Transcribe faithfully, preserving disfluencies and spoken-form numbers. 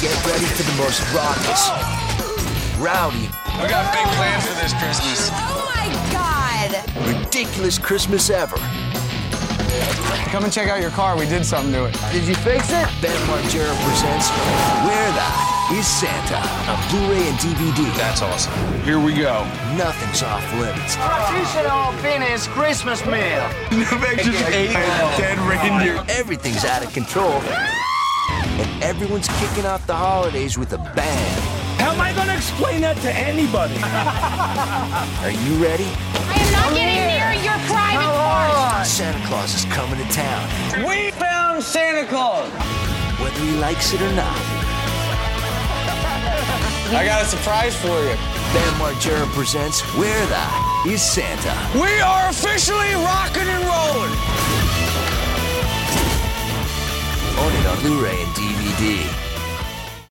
Get ready for the most raucous, rowdy, We got big plans for this Christmas. Oh my God! ridiculous Christmas ever. Come and check out your car. We did something to it. Did you fix it? Ben Margera presents Where the is Santa on Blu-ray and D V D. That's awesome. Here we go. Nothing's off limits. Traditional Finnish Christmas meal. Just ate dead reindeer. Everything's out of control. And everyone's kicking off the holidays with a bang. How am I going to explain that to anybody? Are you ready? I am not getting near your private part. Santa Claus is coming to town, We found Santa Claus. whether he likes it or not. I got a surprise for you. Ben Margera presents Where the is Santa? We are officially rocking and rolling. Own it on Blu-ray and D V D.